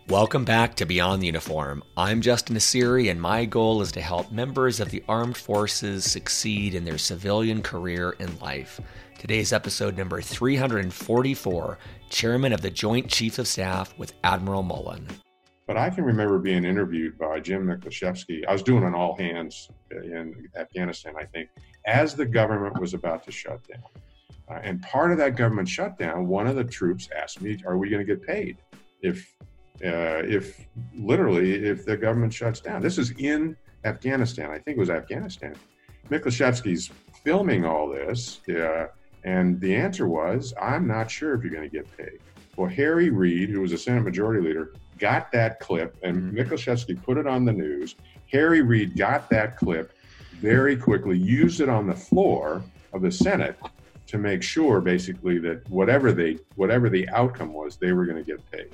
Welcome back to Beyond the Uniform. I'm Justin Nassiri, and my goal is to help members of the armed forces succeed in their civilian career and life. Today's episode number 344, Chairman of the Joint Chiefs of Staff with Admiral Mullen. But I can remember being interviewed by Jim Miklaszewski. I was doing an all hands in Afghanistan, I think, as the government was about to shut down. And part of that government shutdown, one of the troops asked me, are we going to get paid if the government shuts down? This is in Afghanistan. I think it was Afghanistan. Miklaszewski's filming all this, and the answer was, I'm not sure if you're going to get paid. Well, Harry Reid, who was a Senate Majority Leader, got that clip, and Miklaszewski put it on the news. Harry Reid got that clip very quickly, used it on the floor of the Senate to make sure, basically, that whatever the outcome was, they were going to get paid.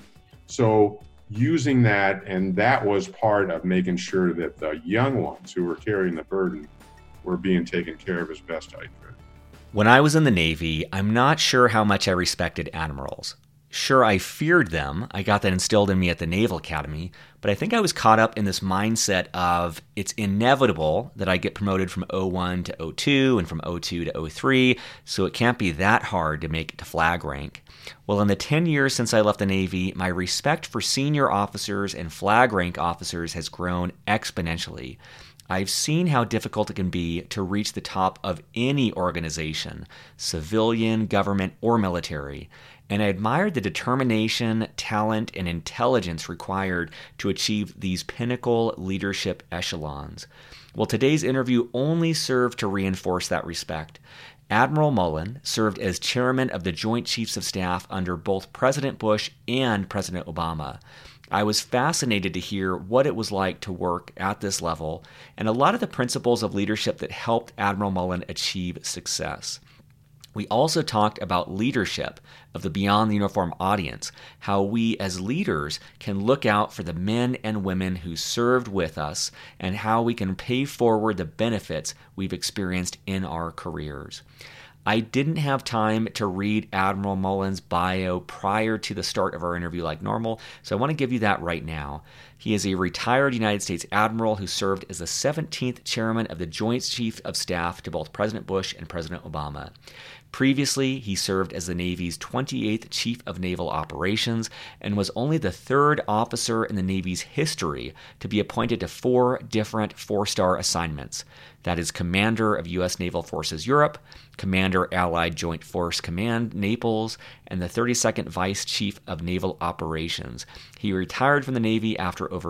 So using that, and that was part of making sure that the young ones who were carrying the burden were being taken care of as best I could. When I was in the Navy, I'm not sure how much I respected admirals. Sure, I feared them. I got that instilled in me at the Naval Academy, but I think I was caught up in this mindset of it's inevitable that I get promoted from O1 to O2 and from O2 to O3, so it can't be that hard to make it to flag rank. Well, in the 10 years since I left the Navy, my respect for senior officers and flag rank officers has grown exponentially. I've seen how difficult it can be to reach the top of any organization, civilian, government, or military, and I admired the determination, talent, and intelligence required to achieve these pinnacle leadership echelons. Well, today's interview only served to reinforce that respect. Admiral Mullen served as chairman of the Joint Chiefs of Staff under both President Bush and President Obama. I was fascinated to hear what it was like to work at this level and a lot of the principles of leadership that helped Admiral Mullen achieve success. We also talked about leadership of the Beyond the Uniform audience, how we as leaders can look out for the men and women who served with us, and how we can pay forward the benefits we've experienced in our careers. I didn't have time to read Admiral Mullen's bio prior to the start of our interview like normal, so I want to give you that right now. He is a retired United States Admiral who served as the 17th Chairman of the Joint Chiefs of Staff to both President Bush and President Obama. Previously, he served as the Navy's 28th Chief of Naval Operations and was only the third officer in the Navy's history to be appointed to 4 different 4-star assignments. That is Commander of U.S. Naval Forces Europe, Commander Allied Joint Force Command Naples, and the 32nd Vice Chief of Naval Operations. He retired from the Navy after over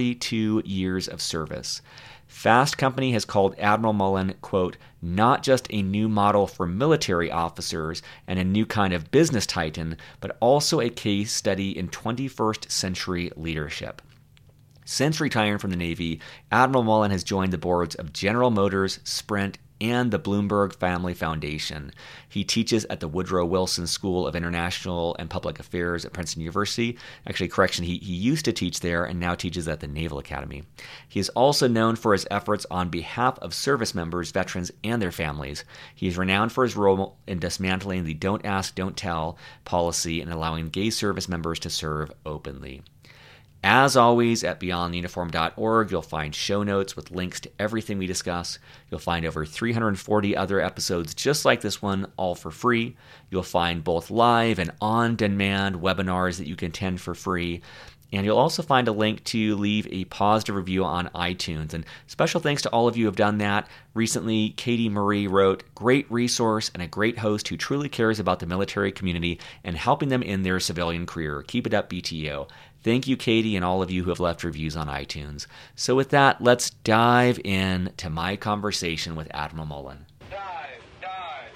42 years of service. Fast Company has called Admiral Mullen, quote, not just a new model for military officers and a new kind of business titan, but also a case study in 21st century leadership. Since retiring from the Navy, Admiral Mullen has joined the boards of General Motors, Sprint, and the Bloomberg Family Foundation. He teaches at the Woodrow Wilson School of International and Public Affairs at Princeton University. Actually, correction, he used to teach there and now teaches at the Naval Academy. He is also known for his efforts on behalf of service members, veterans, and their families. He is renowned for his role in dismantling the Don't Ask, Don't Tell policy and allowing gay service members to serve openly. As always, at beyondtheuniform.org, you'll find show notes with links to everything we discuss. You'll find over 340 other episodes just like this one, all for free. You'll find both live and on-demand webinars that you can attend for free. And you'll also find a link to leave a positive review on iTunes. And special thanks to all of you who have done that. Recently, Katie Marie wrote, great resource and a great host who truly cares about the military community and helping them in their civilian career. Keep it up, BTO. Thank you, Katie, and all of you who have left reviews on iTunes. So with that, let's dive in to my conversation with Admiral Mullen. Dive.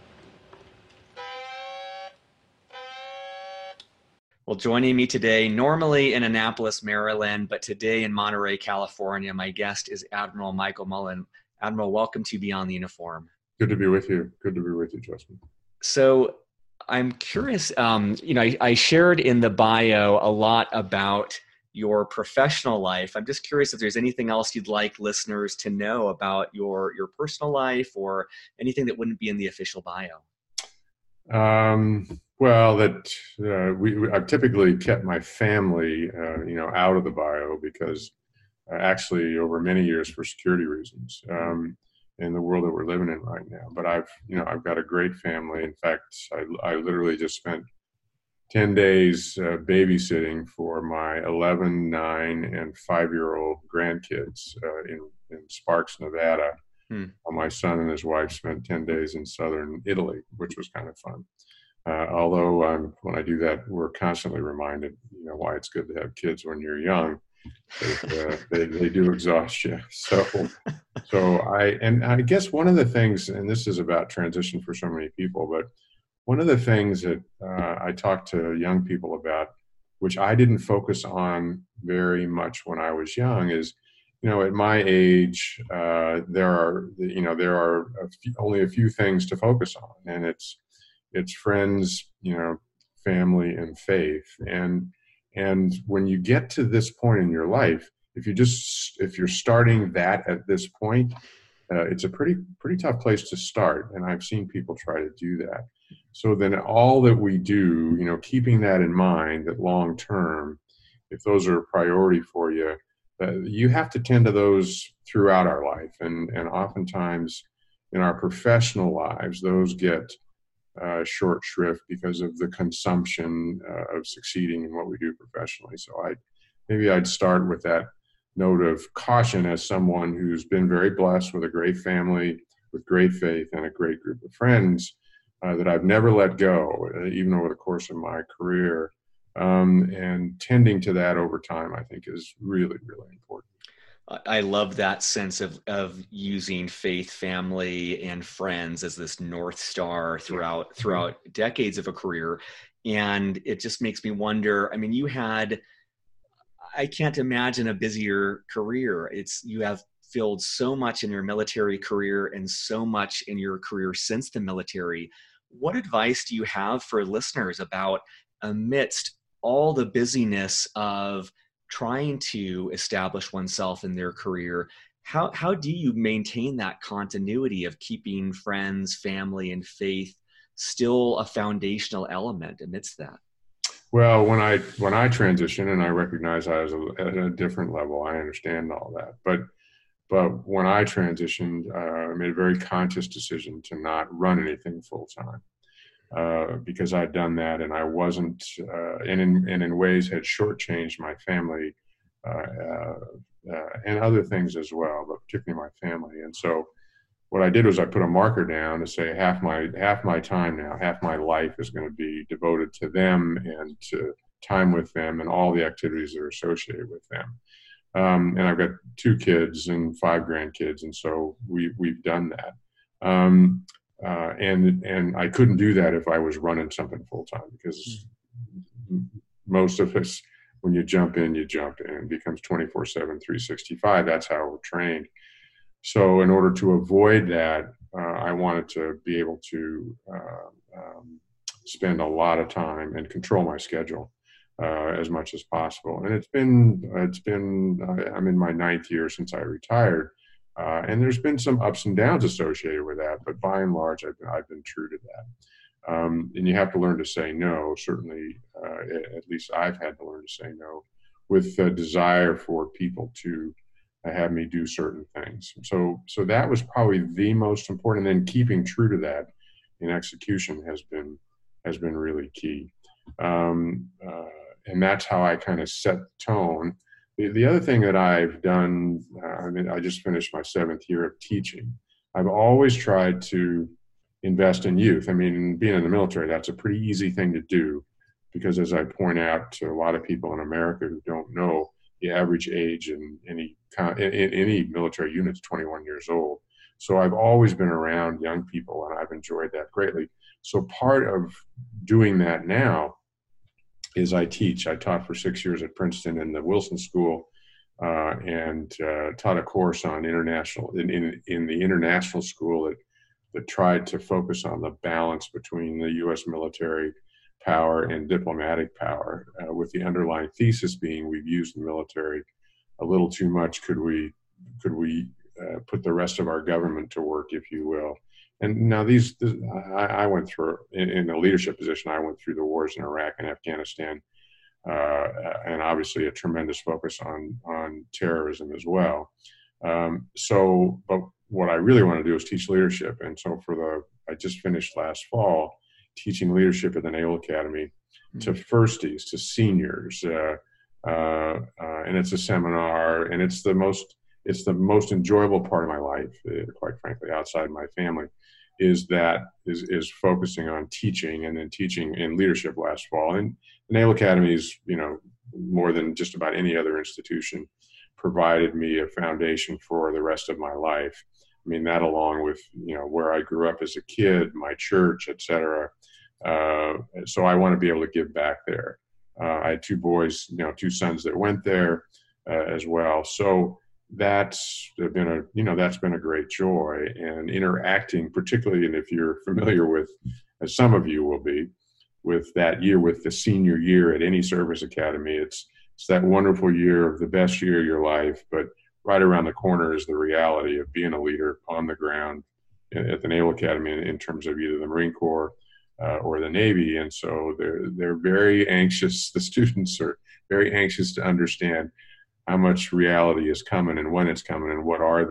Well, joining me today, normally in Annapolis, Maryland, but today in Monterey, California, my guest is Admiral Michael Mullen. Admiral, welcome to Beyond the Uniform. Good to be with you. Good to be with you, Justin. So I'm curious, I shared in the bio a lot about your professional life. I'm just curious if there's anything else you'd like listeners to know about your personal life or anything that wouldn't be in the official bio. Well, that I've typically kept my family, out of the bio because actually over many years for security reasons in the world that we're living in right now. But I've got a great family. In fact, I literally just spent 10 days babysitting for my 11, 9, and 5-year-old grandkids in Sparks, Nevada. Hmm. My son and his wife spent 10 days in southern Italy, which was kind of fun. Although when I do that, we're constantly reminded, why it's good to have kids when you're young. They do exhaust you. And I guess one of the things, and this is about transition for so many people, but one of the things that I talk to young people about, which I didn't focus on very much when I was young, is, at my age, there are only a few things to focus on, and it's friends, family, and faith. And when you get to this point in your life, if you're starting that at this point, it's a pretty tough place to start. And I've seen people try to do that. So then all that we do, keeping that in mind, that long term, if those are a priority for you, you have to tend to those throughout our life. And oftentimes in our professional lives, those get short shrift because of the consumption of succeeding in what we do professionally. So maybe I'd start with that note of caution as someone who's been very blessed with a great family, with great faith, and a great group of friends that I've never let go, even over the course of my career. And tending to that over time, I think, is really, really important. I love that sense of using faith, family, and friends as this North Star throughout decades of a career. And it just makes me wonder, I mean, I can't imagine a busier career. You have filled so much in your military career and so much in your career since the military. What advice do you have for listeners about, amidst all the busyness of trying to establish oneself in their career, how do you maintain that continuity of keeping friends, family, and faith still a foundational element amidst that? Well, when I transitioned, and I recognize I was at a different level, I understand all that. But when I transitioned, I made a very conscious decision to not run anything full time. Because I'd done that, and I wasn't, and in ways had shortchanged my family and other things as well, but particularly my family. And so, what I did was I put a marker down to say half my time now, half my life is going to be devoted to them and to time with them and all the activities that are associated with them. And I've got 2 kids and 5 grandkids, and so we've done that. And I couldn't do that if I was running something full time, because most of us, when you jump in, it becomes 24/7, 365. That's how we're trained. So in order to avoid that, I wanted to be able to spend a lot of time and control my schedule as much as possible. And I'm in my 9th year since I retired. And there's been some ups and downs associated with that, but by and large, I've been true to that. And you have to learn to say no. Certainly, at least I've had to learn to say no, with a desire for people to have me do certain things. So that was probably the most important. And then keeping true to that in execution has been really key. And that's how I kind of set the tone. The other thing that I've done, I just finished my 7th year of teaching. I've always tried to invest in youth. I mean, being in the military, that's a pretty easy thing to do, because as I point out to a lot of people in America who don't know, the average age in any military unit is 21 years old. So I've always been around young people, and I've enjoyed that greatly. So part of doing that now is I teach. I taught for 6 years at Princeton in the Wilson School, and taught a course on international in the international school that tried to focus on the balance between the U.S. military power and diplomatic power, with the underlying thesis being we've used the military a little too much. Could we put the rest of our government to work, if you will, And now I went through in a leadership position. I went through the wars in Iraq and Afghanistan, and obviously a tremendous focus on terrorism as well. But what I really want to do is teach leadership, and so I just finished last fall teaching leadership at the Naval Academy to firsties, to seniors, and it's a seminar, and it's the most enjoyable part of my life, quite frankly, outside my family, is focusing on teaching, and then teaching in leadership last fall. And the Naval Academy is, more than just about any other institution, provided me a foundation for the rest of my life. I mean, that along with, where I grew up as a kid, my church, et cetera. So I want to be able to give back there. I had two boys, two sons that went there as well. So that's been a great joy, and interacting, particularly, and if you're familiar with, as some of you will be, with that year, with the senior year at any service academy, it's that wonderful year, of the best year of your life, but right around the corner is the reality of being a leader on the ground at the Naval Academy in terms of either the Marine Corps or the Navy. And so they're very anxious. The students are very anxious to understand how much reality is coming and when it's coming, and what are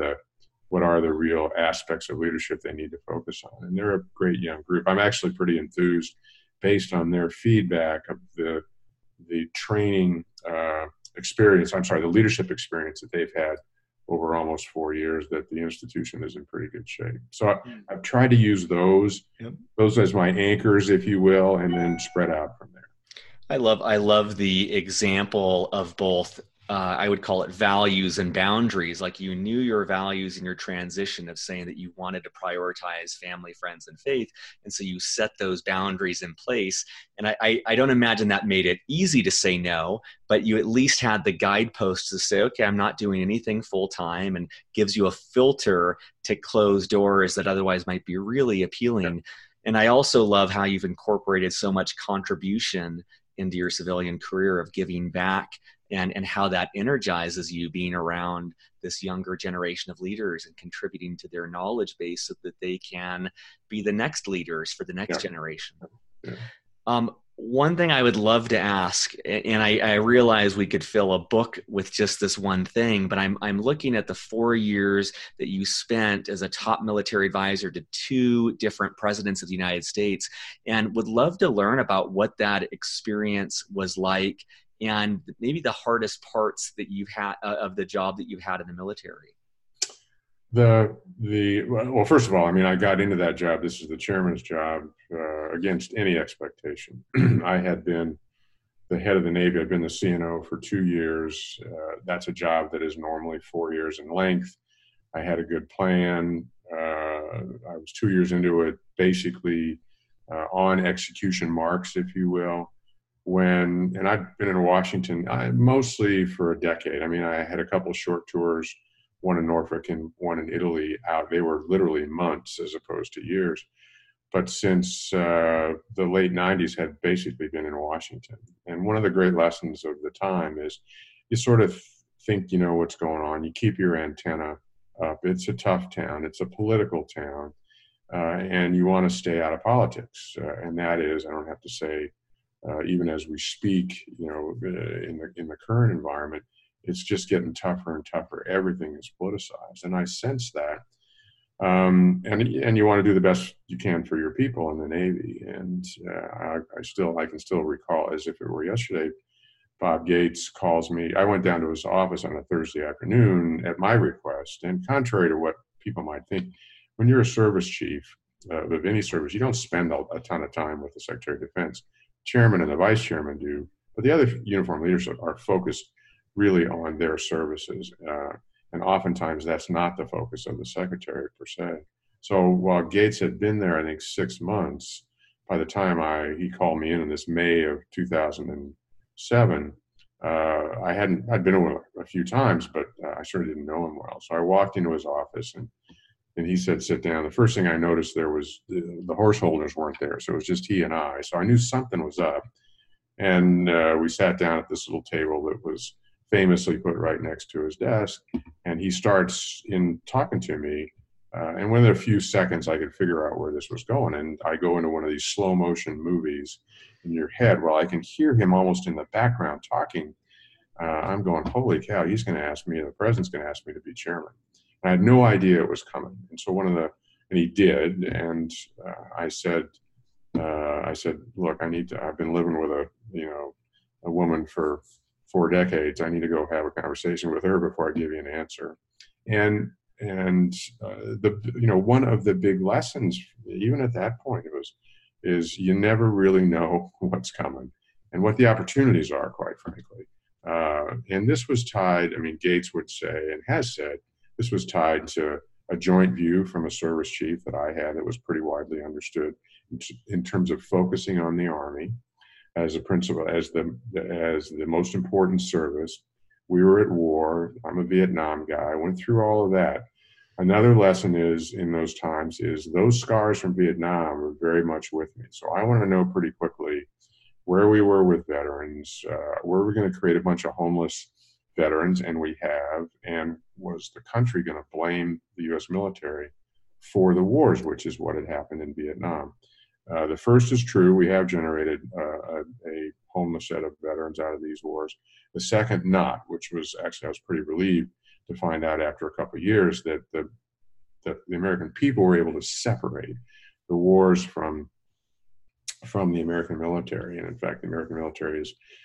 the real aspects of leadership they need to focus on. And they're a great young group. I'm actually pretty enthused, based on their feedback, of the training experience. The leadership experience that they've had over almost 4 years, that the institution is in pretty good shape. So I've tried to use those as my anchors, if you will, and then spread out from there. I love the example of both, I would call it values and boundaries. Like, you knew your values in your transition of saying that you wanted to prioritize family, friends, and faith. And so you set those boundaries in place. And I don't imagine that made it easy to say no, but you at least had the guideposts to say, okay, I'm not doing anything full time, and gives you a filter to close doors that otherwise might be really appealing. Yeah. And I also love how you've incorporated so much contribution into your civilian career of giving back, and how that energizes you, being around this younger generation of leaders and contributing to their knowledge base so that they can be the next leaders for the next generation. Yeah. One thing I would love to ask, and I realize we could fill a book with just this one thing, but I'm looking at the 4 years that you spent as a top military advisor to 2 different presidents of the United States, and would love to learn about what that experience was like, and maybe the hardest parts that you've had of the job that you've had in the military. Well, first of all, I got into that job. This is the chairman's job, against any expectation. I had been the head of the Navy. I'd been the CNO for 2 years. That's a job that is normally 4 years in length. I had a good plan. I was 2 years into it, basically on execution marks, if you will. And I'd been in Washington mostly for a decade. I had a couple of short tours, one in Norfolk and one in Italy out. They were literally months as opposed to years. But since the late 90s, had basically been in Washington. And one of the great lessons of the time is you sort of think you know what's going on. You keep your antenna up. It's a tough town. It's a political town. And you want to stay out of politics. And that is, I don't have to say, even as we speak, in the current environment, it's just getting tougher and tougher. Everything is politicized, and I sense that. And you want to do the best you can for your people in the Navy. And I can still recall, as if it were yesterday, Bob Gates calls me. I went down to his office on a Thursday afternoon at my request. And contrary to what people might think, when you're a service chief of any service, you don't spend a ton of time with the Secretary of Defense. Chairman and the vice chairman do, but the other uniform leaders are focused really on their services. And oftentimes that's not the focus of the secretary per se. So while Gates had been there, I think 6 months, by the time he called me in this May of 2007, I'd been over a few times, but I sure didn't know him well. So I walked into his office and he said, sit down. The first thing I noticed, there was the horse holders weren't there. So it was just he and I. So I knew something was up. And we sat down at this little table that was famously put right next to his desk. And he starts in talking to me And within a few seconds, I could figure out where this was going. And I go into one of these slow motion movies in your head. Well, I can hear him almost in the background talking. I'm going, holy cow, he's going to ask me, the president's going to ask me to be chairman. And I had no idea it was coming. And so and he did. And I said, look, I've been living with a woman for 4 decades. I need to go have a conversation with her before I give you an answer. And one of the big lessons, even at that point, is you never really know what's coming and what the opportunities are, quite frankly. And this was tied, Gates would say, and has said, this was tied to a joint view from a service chief that I had that was pretty widely understood in terms of focusing on the Army as a principle, as the most important service. We were at war. I'm a Vietnam guy. I went through all of that. Another lesson in those times is those scars from Vietnam are very much with me. So I want to know pretty quickly where we were with veterans, were we going to create a bunch of homeless veterans, and we have, and was the country going to blame the U.S. military for the wars, which is what had happened in Vietnam. The first is true. We have generated a homeless set of veterans out of these wars. The second, not, which was actually, I was pretty relieved to find out after a couple of years that the American people were able to separate the wars from the American military. And in fact, the American military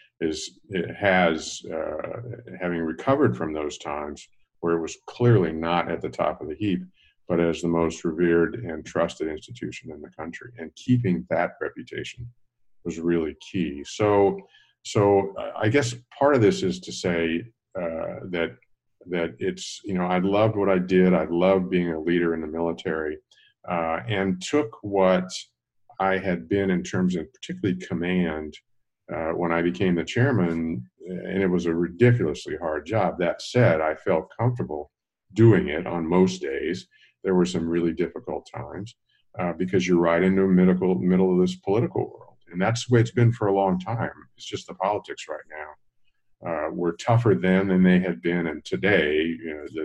has having recovered from those times where it was clearly not at the top of the heap, but as the most revered and trusted institution in the country. And keeping that reputation was really key. So I guess part of this is to say that it's, I loved what I did. I loved being a leader in the military, and took what I had been in terms of particularly command when I became the chairman, and it was a ridiculously hard job. That said, I felt comfortable doing it on most days. There were some really difficult times because you're right in the middle of this political world. And that's the way it's been for a long time. It's just the politics right now. We're tougher then than they had been. And today,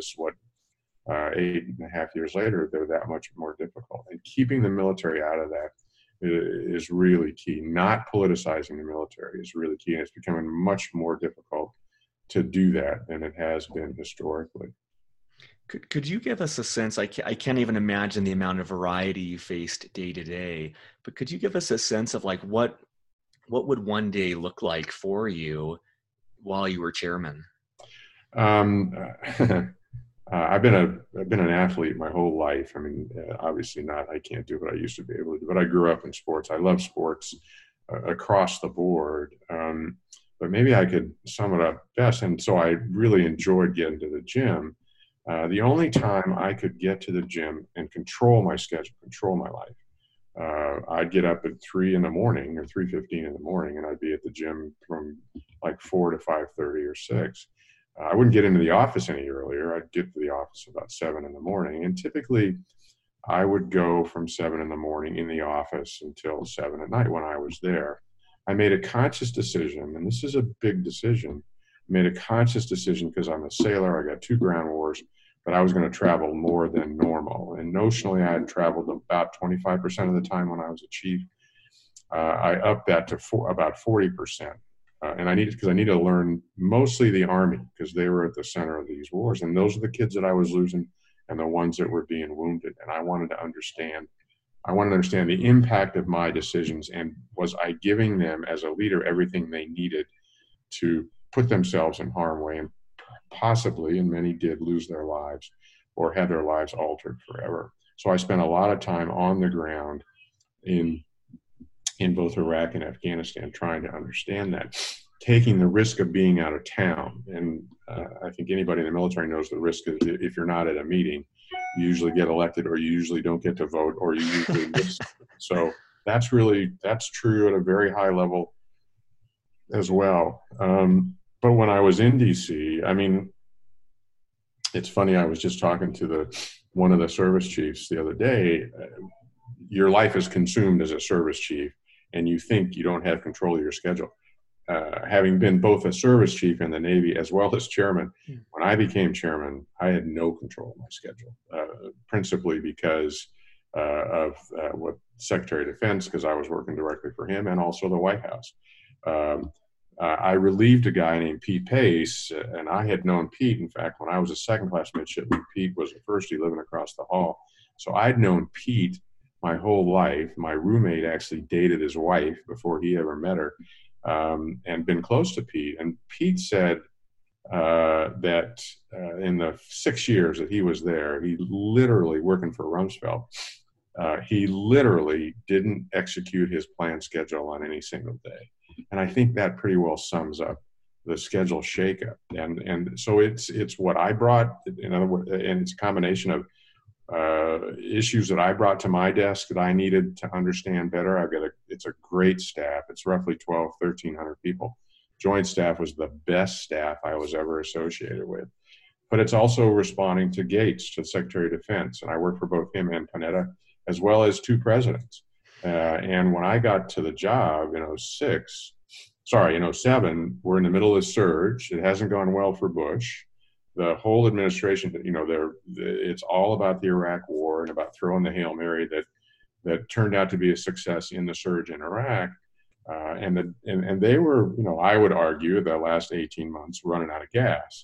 8.5 years later, they're that much more difficult. And keeping the military out of that is really key. Not politicizing the military is really key. And it's becoming much more difficult to do that than it has been historically. Could you give us a sense, I can't even imagine the amount of variety you faced day to day, but could you give us a sense of like what would one day look like for you while you were chairman? I've been an athlete my whole life. Obviously not, I can't do what I used to be able to do, but I grew up in sports. I love sports across the board. But maybe I could sum it up best. And so I really enjoyed getting to the gym. The only time I could get to the gym and control my schedule, control my life, I'd get up at 3 in the morning or 3:15 in the morning, and I'd be at the gym from like 4 to 5:30 or 6. I wouldn't get into the office any earlier. I'd get to the office about 7 in the morning. And typically I would go from 7 in the morning in the office until 7 at night when I was there. I made a conscious decision, and this is a big decision, made a conscious decision because I'm a sailor. I got 2 ground wars, but I was going to travel more than normal. And notionally, I had traveled about 25% of the time when I was a chief. I upped that to about 40%. And I needed to learn mostly the Army because they were at the center of these wars. And those are the kids that I was losing and the ones that were being wounded. And I wanted to understand the impact of my decisions, and was I giving them as a leader everything they needed to put themselves in harm's way, and possibly, and many did, lose their lives or have their lives altered forever. So I spent a lot of time on the ground in both Iraq and Afghanistan trying to understand that, taking the risk of being out of town. And I think anybody in the military knows the risk is if you're not at a meeting, you usually get elected, or you usually don't get to vote, or you usually miss. So that's true at a very high level as well. But when I was in DC, it's funny, I was just talking to one of the service chiefs the other day. Your life is consumed as a service chief, and you think you don't have control of your schedule. having been both a service chief in the Navy as well as chairman, when I became chairman, I had no control of my schedule, principally because of what Secretary of Defense, because I was working directly for him, and also the White House. I relieved a guy named Pete Pace, and I had known Pete. In fact, when I was a second-class midshipman, Pete was a firstie living across the hall. So I'd known Pete my whole life. My roommate actually dated his wife before he ever met her, and been close to Pete. And Pete said that in the 6 years that he was there, he literally, working for Rumsfeld, he literally didn't execute his planned schedule on any single day. And I think that pretty well sums up the schedule shakeup. And so it's what I brought, in other words, and it's a combination of issues that I brought to my desk that I needed to understand better. It's a great staff. It's roughly 1,300 people. Joint staff was the best staff I was ever associated with. But it's also responding to Gates, to the Secretary of Defense. And I worked for both him and Panetta, as well as two presidents. And when I got to the job in 07, we're in the middle of the surge. It hasn't gone well for Bush. The whole administration, it's all about the Iraq War and about throwing the Hail Mary that turned out to be a success in the surge in Iraq. And they were, I would argue, the last 18 months running out of gas.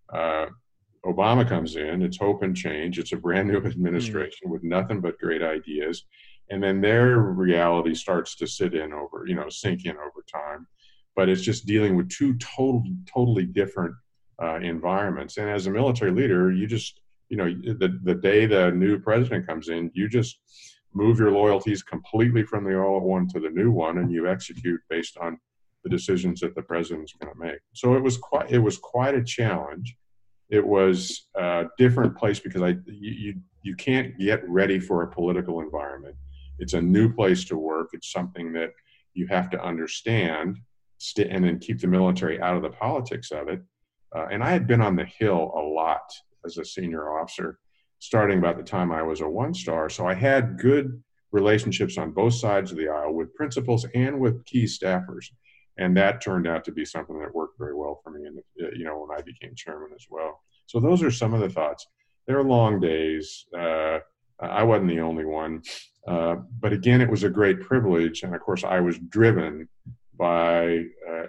Obama comes in, it's hope and change. It's a brand new administration with nothing but great ideas. And then their reality starts to sink in over time. But it's just dealing with two totally different environments. And as a military leader, you just, the day the new president comes in, you just move your loyalties completely from the old one to the new one, and you execute based on the decisions that the president's going to make. So it was quite a challenge. It was a different place because you can't get ready for a political environment. It's a new place to work. It's something that you have to understand and then keep the military out of the politics of it. And I had been on the Hill a lot as a senior officer, starting about the time I was a one-star. So I had good relationships on both sides of the aisle with principals and with key staffers. And that turned out to be something that worked very well for me, when I became chairman as well. So those are some of the thoughts. They were long days. I wasn't the only one. But again, it was a great privilege. And of course, I was driven by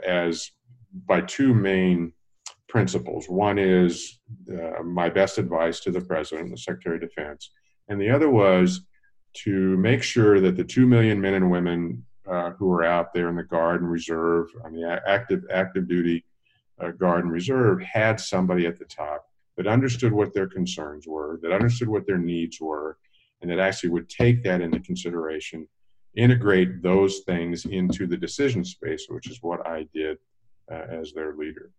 two main principles. One is my best advice to the president, the Secretary of Defense. And the other was to make sure that the 2 million men and women who are out there in the Guard and Reserve, on the active duty Guard and Reserve, had somebody at the top that understood what their concerns were, that understood what their needs were, and that actually would take that into consideration, integrate those things into the decision space, which is what I did as their leader.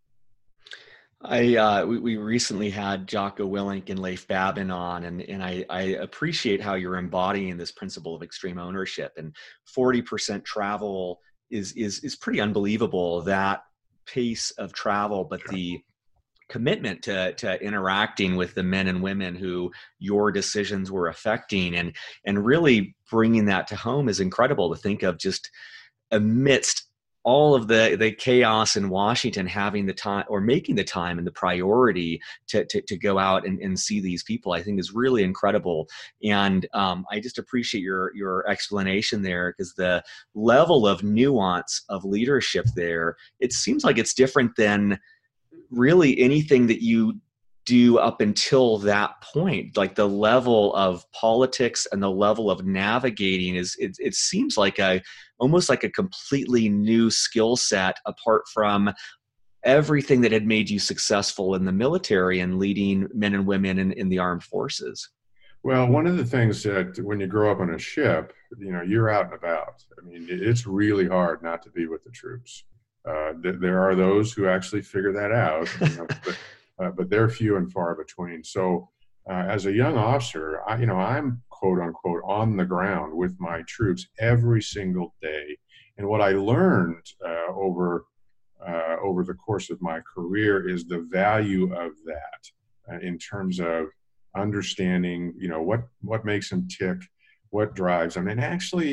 We recently had Jocko Willink and Leif Babin on, and I appreciate how you're embodying this principle of extreme ownership. And 40% travel is pretty unbelievable, that pace of travel, but the commitment to interacting with the men and women who your decisions were affecting, and really bringing that to home is incredible. To think of, just amidst all of the chaos in Washington, having the time, or making the time and the priority to go out and see these people, I think is really incredible. And I just appreciate your explanation there, because the level of nuance of leadership there, it seems like it's different than really anything that you do up until that point. Like the level of politics and the level of navigating it seems like almost like a completely new skill set, apart from everything that had made you successful in the military and leading men and women in the armed forces. Well, one of the things that when you grow up on a ship, you're out and about. I mean, it's really hard not to be with the troops. There are those who actually figure that out, but they're few and far between. So as a young officer, I'm quote unquote on the ground with my troops every single day. And what I learned over the course of my career is the value of that in terms of understanding, what makes them tick, what drives them. And actually,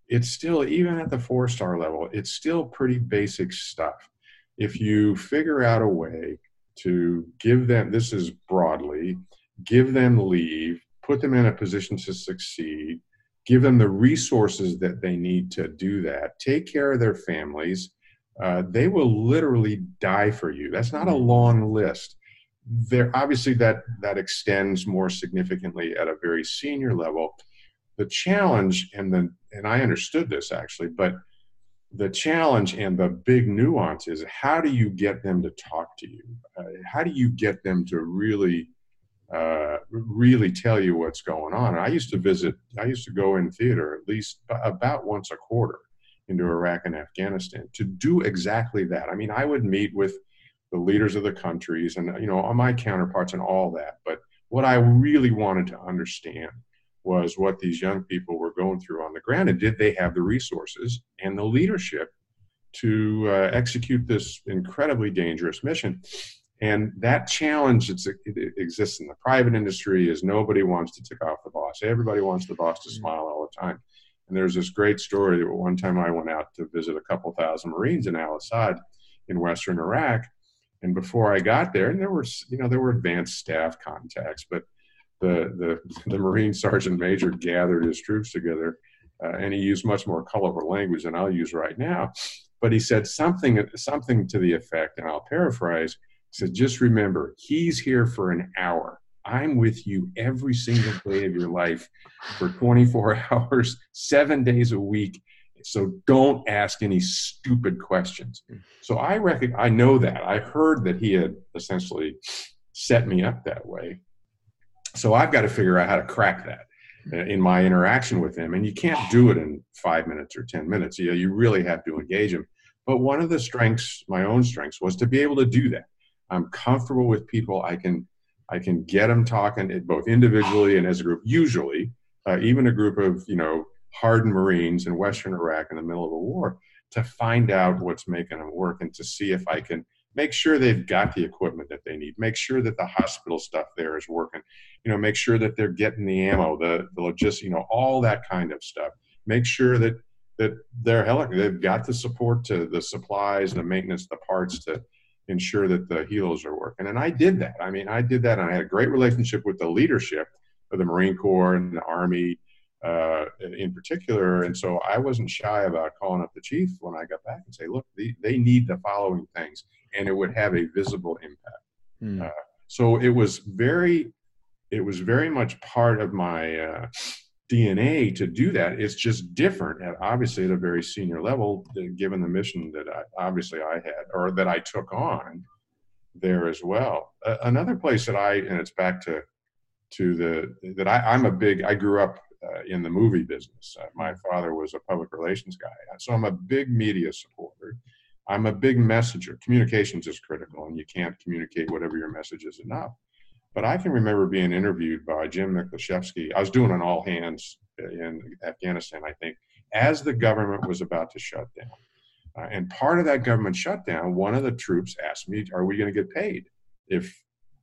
it's still, even at the 4-star level, it's still pretty basic stuff. If you figure out a way to give them, this is broadly, give them leave, put them in a position to succeed, give them the resources that they need to do that, take care of their families, they will literally die for you. That's not a long list. There, obviously, that extends more significantly at a very senior level. The challenge, and I understood this actually, but the challenge and the big nuance is, how do you get them to talk to you? How do you get them to really tell you what's going on? I used to go in theater at least about once a quarter into Iraq and Afghanistan to do exactly that. I mean, I would meet with the leaders of the countries and, my counterparts and all that. But what I really wanted to understand was what these young people were going through on the ground, and did they have the resources and the leadership to execute this incredibly dangerous mission. And that challenge, it exists in the private industry, is nobody wants to tick off the boss. Everybody wants the boss to smile all the time. And there's this great story that one time I went out to visit a couple thousand Marines in Al-Asad in Western Iraq. And before I got there, and there were advanced staff contacts, but the Marine Sergeant Major gathered his troops together, and he used much more colorful language than I'll use right now. But he said something to the effect, and I'll paraphrase, he said, just remember, he's here for an hour. I'm with you every single day of your life for 24 hours, 7 days a week. So don't ask any stupid questions. So I know that. I heard that he had essentially set me up that way. So I've got to figure out how to crack that in my interaction with him. And you can't do it in 5 minutes or 10 minutes. You really have to engage him. But one of the strengths, my own strengths, was to be able to do that. I'm comfortable with people. I can get them talking both individually and as a group. Usually, even a group of hardened Marines in Western Iraq in the middle of a war, to find out what's making them work and to see if I can make sure they've got the equipment that they need, make sure that the hospital stuff there is working, make sure that they're getting the ammo, the logistics, all that kind of stuff. Make sure that they've got the support, to the supplies, the maintenance, the parts, to ensure that the helos are working. And I did that. And I had a great relationship with the leadership of the Marine Corps and the Army in particular. And so I wasn't shy about calling up the chief when I got back and say, look, they need the following things, and it would have a visible impact. So it was very much part of my DNA to do that. It's just different, obviously, at a very senior level, given the mission that I had, or that I took on there as well. Another place that and it's back to I grew up in the movie business. My father was a public relations guy, so I'm a big media supporter. I'm a big messenger. Communications is critical, and you can't communicate whatever your message is enough. But I can remember being interviewed by Jim Miklaszewski. I was doing an all hands in Afghanistan, I think, as the government was about to shut down. And part of that government shutdown, one of the troops asked me, "Are we going to get paid if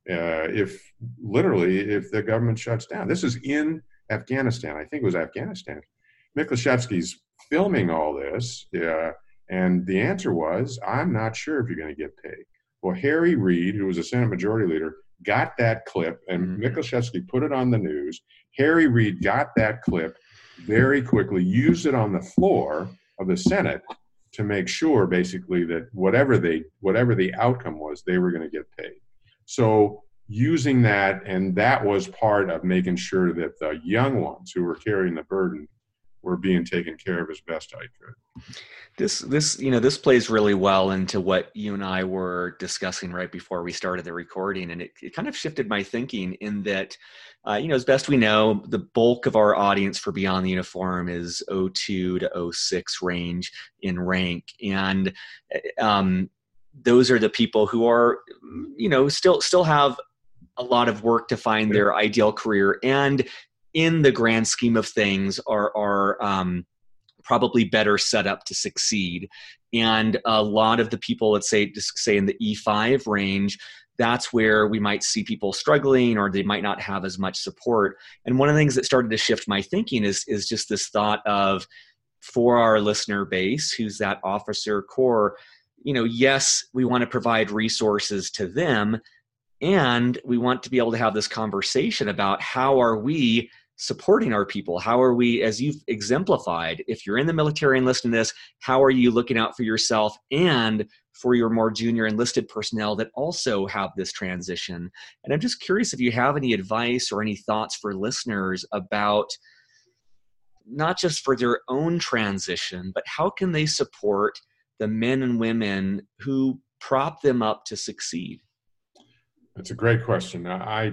the government shuts down?" This is in Afghanistan. I think it was Afghanistan. Miklaszewski's filming all this, and the answer was, "I'm not sure if you're going to get paid." Well, Harry Reid, who was a Senate Majority Leader, got that clip, and Miklaszewski put it on the news. Harry Reid got that clip very quickly, used it on the floor of the Senate to make sure, basically, that whatever the outcome was, they were going to get paid. So using that, and that was part of making sure that the young ones who were carrying the burden were being taken care of as best I could. This plays really well into what you and I were discussing right before we started the recording, and it kind of shifted my thinking in that, as best we know, the bulk of our audience for Beyond the Uniform is 02 to 06 range in rank, and those are the people who are, still have a lot of work to find their ideal career, and in the grand scheme of things are probably better set up to succeed. And a lot of the people, let's say in the E5 range, that's where we might see people struggling, or they might not have as much support. And one of the things that started to shift my thinking is just this thought of, for our listener base, who's that officer corps, yes, we want to provide resources to them, and we want to be able to have this conversation about how are we supporting our people? How are we, as you've exemplified, if you're in the military and listening to this, how are you looking out for yourself and for your more junior enlisted personnel that also have this transition? And I'm just curious if you have any advice or any thoughts for listeners about not just for their own transition, but how can they support the men and women who prop them up to succeed? That's a great question.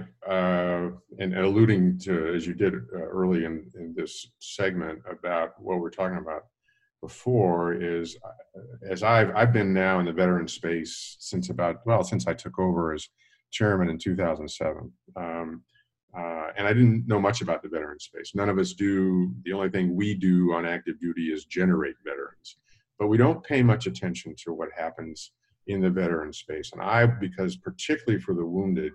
And alluding to, as you did early in this segment about what we're talking about before, is as I've been now in the veteran space since I took over as chairman in 2007. And I didn't know much about the veteran space. None of us do. The only thing we do on active duty is generate veterans, but we don't pay much attention to what happens in the veteran space. And because particularly for the wounded,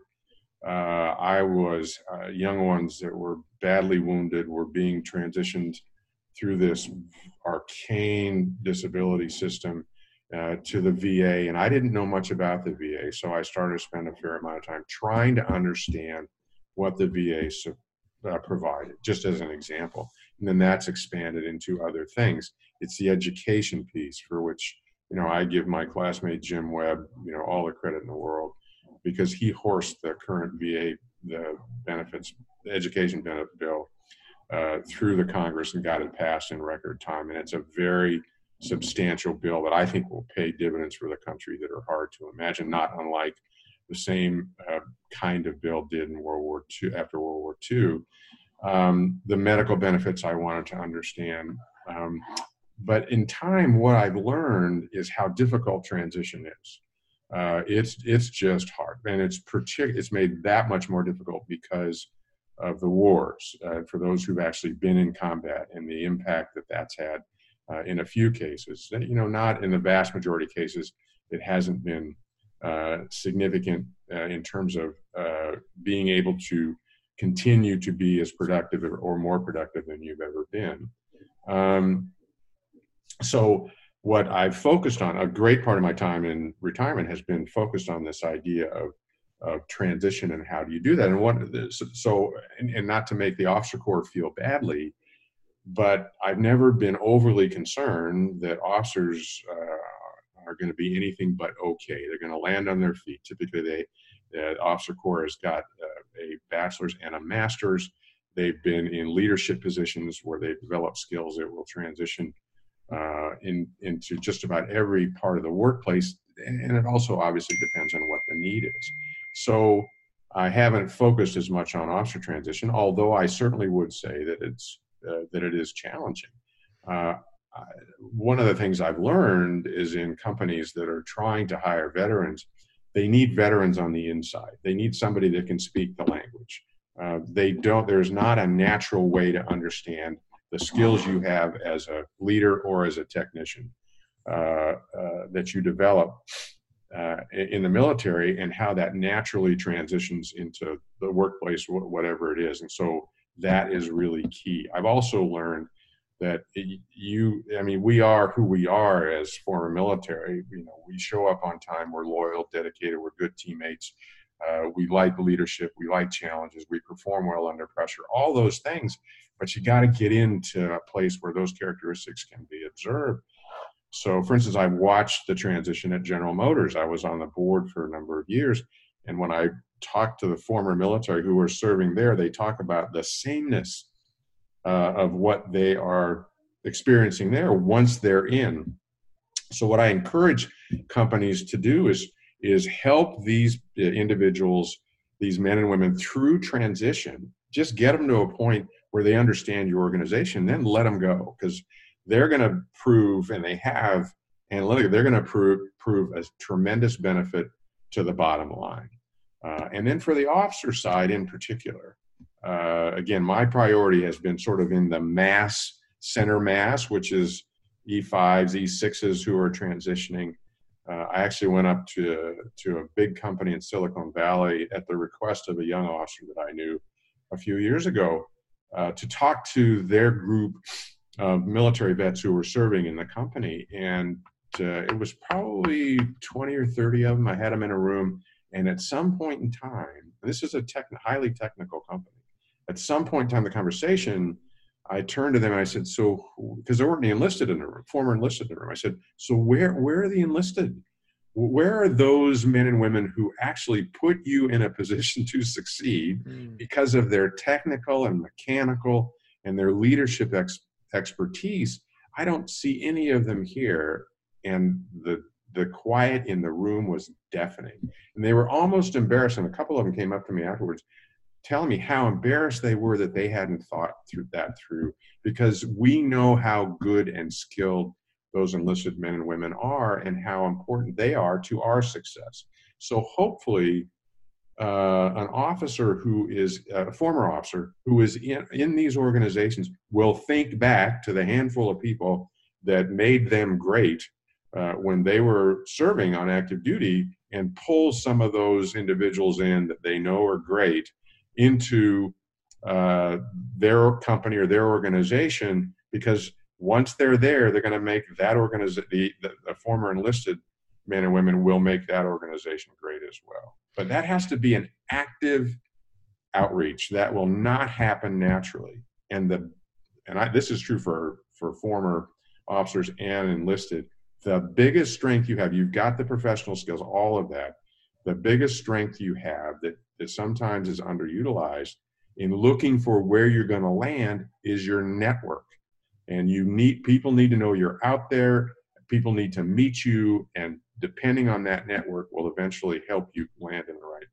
I was young ones that were badly wounded were being transitioned through this arcane disability system to the VA. And I didn't know much about the VA. So I started to spend a fair amount of time trying to understand what the VA provided, just as an example. And then that's expanded into other things. It's the education piece for which I give my classmate Jim Webb, all the credit in the world, because he horsed the current VA, the education benefit bill through the Congress and got it passed in record time. And it's a very substantial bill that I think will pay dividends for the country that are hard to imagine, not unlike the same kind of bill did in World War II, after World War II. The medical benefits I wanted to understand. But in time, what I've learned is how difficult transition is. It's just hard, and it's made that much more difficult because of the wars. For those who've actually been in combat and the impact that that's had in a few cases, not in the vast majority of cases, it hasn't been significant in terms of being able to continue to be as productive or more productive than you've ever been. So what I've focused on, a great part of my time in retirement has been focused on this idea of transition and how do you do that. And not to make the officer corps feel badly, but I've never been overly concerned that officers are going to be anything but okay. They're going to land on their feet. Typically, the officer corps has got a bachelor's and a master's. They've been in leadership positions where they've developed skills that will transition into just about every part of the workplace. And it also obviously depends on what the need is. So I haven't focused as much on officer transition, although I certainly would say that it is challenging. One of the things I've learned is in companies that are trying to hire veterans, they need veterans on the inside. They need somebody that can speak the language. There's not a natural way to understand the skills you have as a leader or as a technician that you develop in the military, and how that naturally transitions into the workplace, whatever it is. And so that is really key. I've also learned that we are who we are as former military. We show up on time, we're loyal, dedicated, we're good teammates. We like leadership, we like challenges, we perform well under pressure, all those things. But you got to get into a place where those characteristics can be observed. So, for instance, I've watched the transition at General Motors. I was on the board for a number of years. And when I talk to the former military who are serving there, they talk about the sameness of what they are experiencing there once they're in. So what I encourage companies to do is help these individuals, these men and women, through transition. Just get them to a point where they understand your organization, then let them go, because they're going to prove, and they have analytically, they're going to prove a tremendous benefit to the bottom line. And then for the officer side in particular, again, my priority has been sort of in the center mass, which is E5s, E6s who are transitioning. I actually went up to a big company in Silicon Valley at the request of a young officer that I knew a few years ago to talk to their group military vets who were serving in the company, and it was probably 20 or 30 of them. I had them in a room, and at some point in time, and this is a highly technical company, at some point in time, the conversation, I turned to them and I said, so, because there weren't any enlisted in the room, former enlisted in the room. I said, so where are the enlisted? Where are those men and women who actually put you in a position to succeed because of their technical and mechanical and their leadership expertise? I don't see any of them here. And the quiet in the room was deafening. And they were almost embarrassed. And a couple of them came up to me afterwards telling me how embarrassed they were that they hadn't thought through, because we know how good and skilled those enlisted men and women are and how important they are to our success. So hopefully an officer who is a former officer who is in these organizations will think back to the handful of people that made them great when they were serving on active duty, and pull some of those individuals in that they know are great into their company or their organization, because once they're there, they're going to make that organization, the former enlisted men and women will make that organization great as well. But that has to be an active outreach. That will not happen naturally. This is true for former officers and enlisted. The biggest strength you have, you've got the professional skills, all of that. The biggest strength you have that sometimes is underutilized in looking for where you're going to land is your network. And people need to know you're out there. People need to meet you, and depending on that network will eventually help you land in the right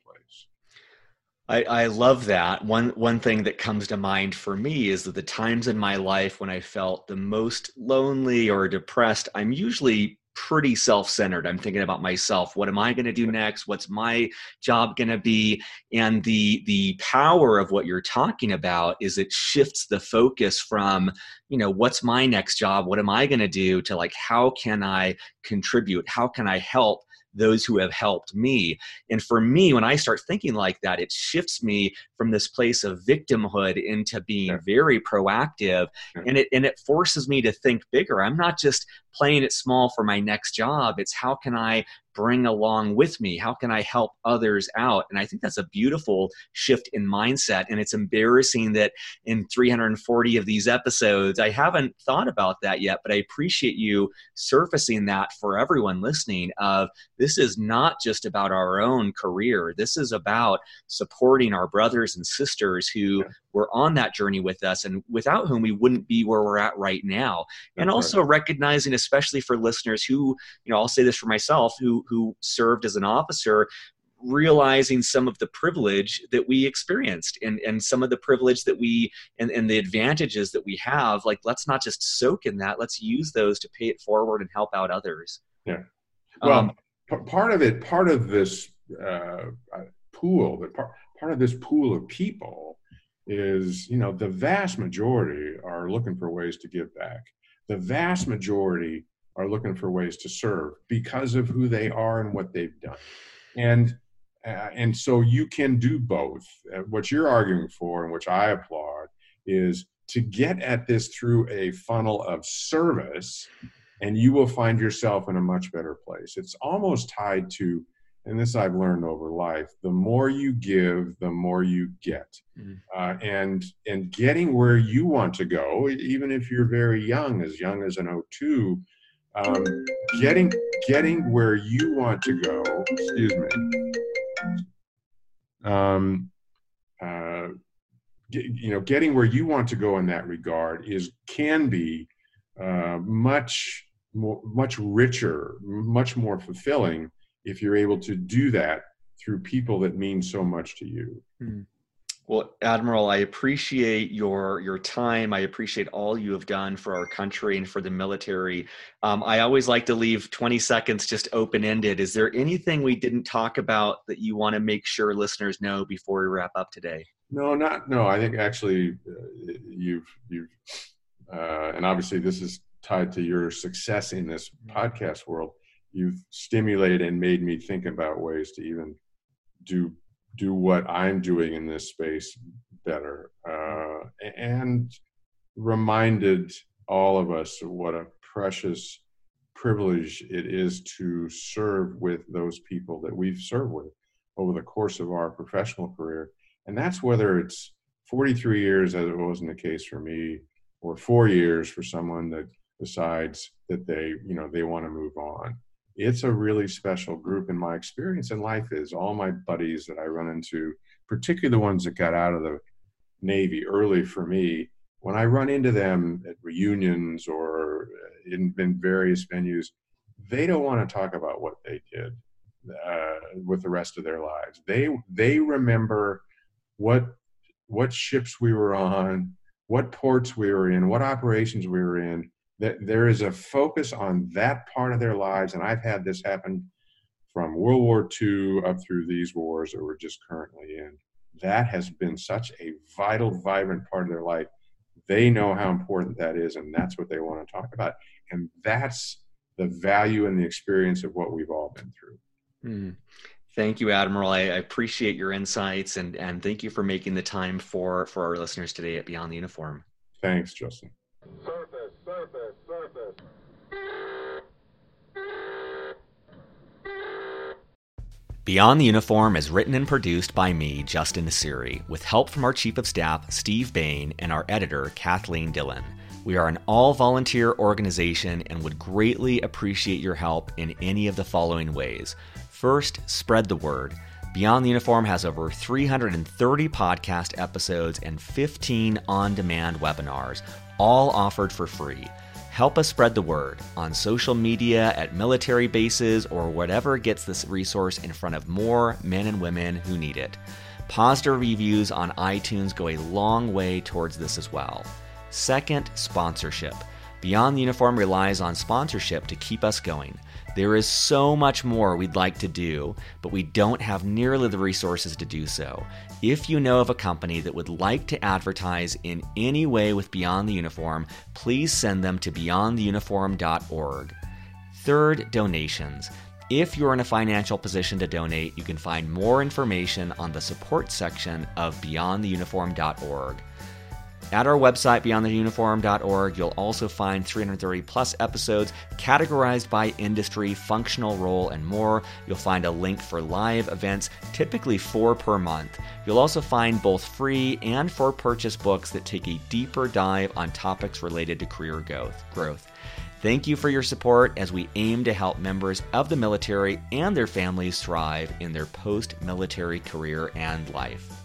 place. I love that. One thing that comes to mind for me is that the times in my life when I felt the most lonely or depressed, I'm usually pretty self-centered. I'm thinking about myself. What am I going to do next? What's my job going to be? And the power of what you're talking about is it shifts the focus from, what's my next job? What am I going to do? To like, how can I contribute? How can I help those who have helped me? And for me, when I start thinking like that, it shifts me from this place of victimhood into being very proactive. And it forces me to think bigger. I'm not just playing it small for my next job. It's how can I bring along with me? How can I help others out? And I think that's a beautiful shift in mindset. And it's embarrassing that in 340 of these episodes, I haven't thought about that yet, but I appreciate you surfacing that for everyone listening of this is not just about our own career. This is about supporting our brothers and sisters who were on that journey with us and without whom we wouldn't be where we're at right now. And also recognizing, especially for listeners who, I'll say this for myself, who served as an officer, realizing some of the privilege that we experienced and some of the privilege that we and the advantages that we have. Like, let's not just soak in that. Let's use those to pay it forward and help out others. Yeah. Well, part of this pool, part of this pool of people is, the vast majority are looking for ways to give back. The vast majority are looking for ways to serve because of who they are and what they've done. And so you can do both. What you're arguing for, and which I applaud, is to get at this through a funnel of service, and you will find yourself in a much better place. It's almost tied to, and this I've learned over life, the more you give, the more you get. And getting where you want to go, even if you're very young as an 02, getting where you want to go, getting where you want to go in that regard can be much richer, much more fulfilling if you're able to do that through people that mean so much to you. Well, Admiral, I appreciate your time. I appreciate all you have done for our country and for the military. I always like to leave 20 seconds just open-ended. Is there anything we didn't talk about that you want to make sure listeners know before we wrap up today? No. I think actually you've and obviously this is tied to your success in this podcast world. You've stimulated and made me think about ways to even do what I'm doing in this space better, and reminded all of us what a precious privilege it is to serve with those people that we've served with over the course of our professional career. And that's whether it's 43 years, as it wasn't the case for me, or 4 years for someone that decides that they want to move on. It's a really special group. And my experience in life is all my buddies that I run into, particularly the ones that got out of the Navy early for me, when I run into them at reunions or in various venues, they don't want to talk about what they did with the rest of their lives. They remember what ships we were on, what ports we were in, what operations we were in. That there is a focus on that part of their lives, and I've had this happen from World War II up through these wars that we're just currently in. That has been such a vital, vibrant part of their life. They know how important that is, and that's what they want to talk about. And that's the value and the experience of what we've all been through. Thank you, Admiral. I appreciate your insights, and thank you for making the time for our listeners today at Beyond the Uniform. Thanks, Justin. Surface. Beyond the Uniform is written and produced by me, Justin Nassiri, with help from our Chief of Staff, Steve Bain, and our editor, Kathleen Dillon. We are an all-volunteer organization and would greatly appreciate your help in any of the following ways. First, spread the word. Beyond the Uniform has over 330 podcast episodes and 15 on-demand webinars, all offered for free. Help us spread the word on social media, at military bases, or whatever gets this resource in front of more men and women who need it. Positive reviews on iTunes go a long way towards this as well. Second, sponsorship. Beyond the Uniform relies on sponsorship to keep us going. There is so much more we'd like to do, but we don't have nearly the resources to do so. If you know of a company that would like to advertise in any way with Beyond the Uniform, please send them to beyondtheuniform.org. Third, donations. If you're in a financial position to donate, you can find more information on the support section of beyondtheuniform.org. At our website, beyondtheuniform.org, you'll also find 330 plus episodes categorized by industry, functional role, and more. You'll find a link for live events, typically 4 per month. You'll also find both free and for purchase books that take a deeper dive on topics related to career growth. Thank you for your support as we aim to help members of the military and their families thrive in their post-military career and life.